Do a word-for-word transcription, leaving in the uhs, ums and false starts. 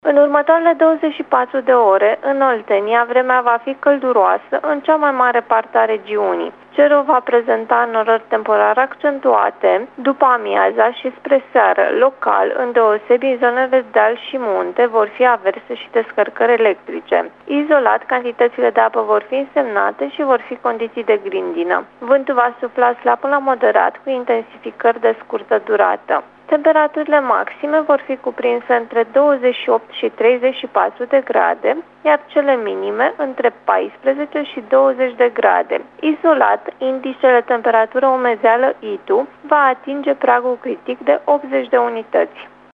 În următoarele douăzeci și patru de ore, în Oltenia, vremea va fi călduroasă în cea mai mare parte a regiunii. Cerul va prezenta norări temporar accentuate după amiaza și spre seară. Local, îndeosebi în zonele de deal și munte, vor fi averse și descărcări electrice. Izolat, cantitățile de apă vor fi însemnate și vor fi condiții de grindină. Vântul va sufla slab până la moderat, cu intensificări de scurtă durată. Temperaturile maxime vor fi cuprinse între douăzeci și opt și treizeci și patru de grade, iar cele minime între paisprezece și douăzeci de grade. Izolat, indicele temperatură umezeală I T U va atinge pragul critic de optzeci de unități.